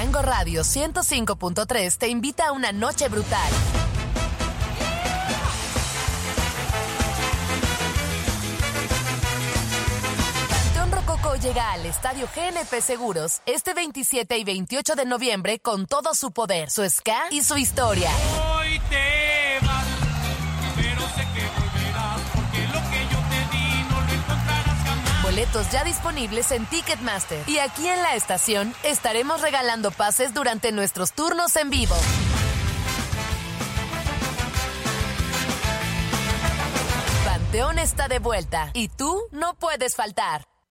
Chilango Radio 105.3 te invita a una noche brutal. Panteón Rococó llega al Estadio GNP Seguros este 27 y 28 de noviembre con todo su poder, su ska y su historia. Hoy te vas, pero sé que volverás, porque lo que yo te di no lo encontrarás jamás. Boletos ya disponibles en Ticketmaster. Y aquí en la estación estaremos regalando pases durante nuestros turnos en vivo. Panteón está de vuelta y tú no puedes faltar.